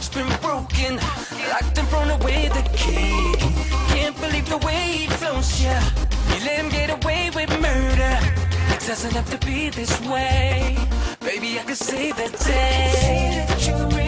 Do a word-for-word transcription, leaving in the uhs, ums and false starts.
heart's been broken, locked and thrown away the key. Can't believe the way he flows, yeah. You let him get away with murder. It doesn't have to be this way. Baby, I could save the day.